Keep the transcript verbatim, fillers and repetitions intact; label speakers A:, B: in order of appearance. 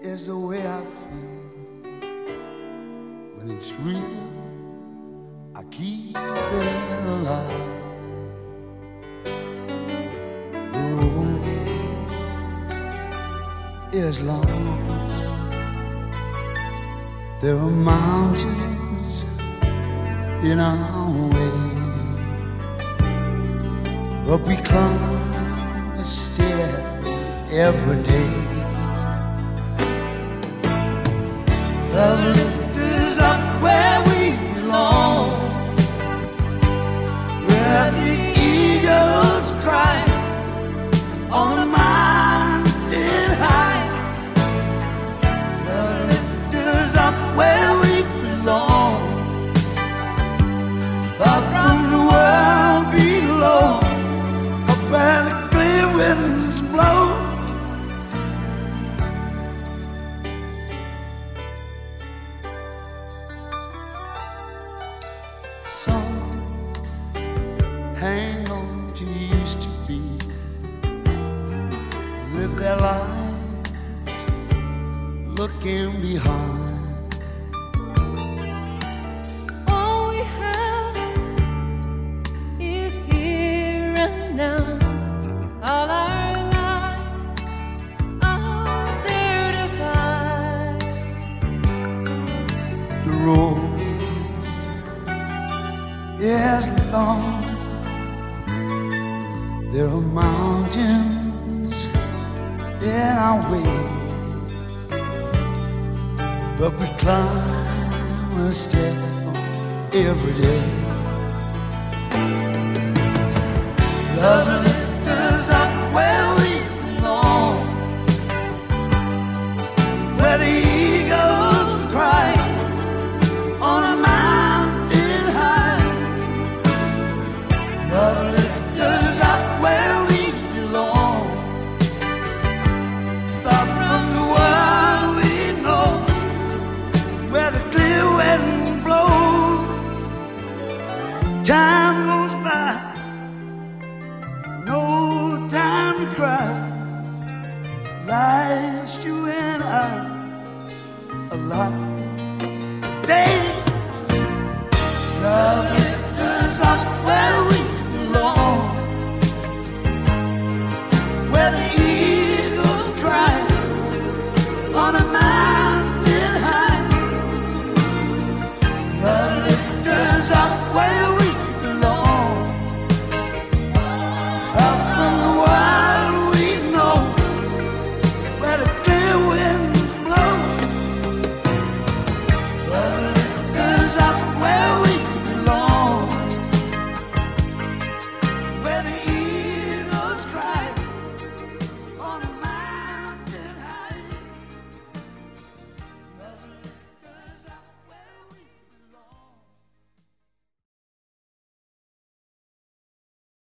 A: is the way I feel. When it's real, I keep it alive. The road is long. There are mountains in our way, but we climb a stair every day. Love lifts us up where we belong, where the eagles cry on the mountain high. Love lifts us up where we belong, far from the world below, up where the clear winds blow. Hang on to used to be, live their lives looking behind.
B: All we have is here and now. All our lives out there to find.
A: The road is long. There are mountains in our way, but we climb a step every day. Love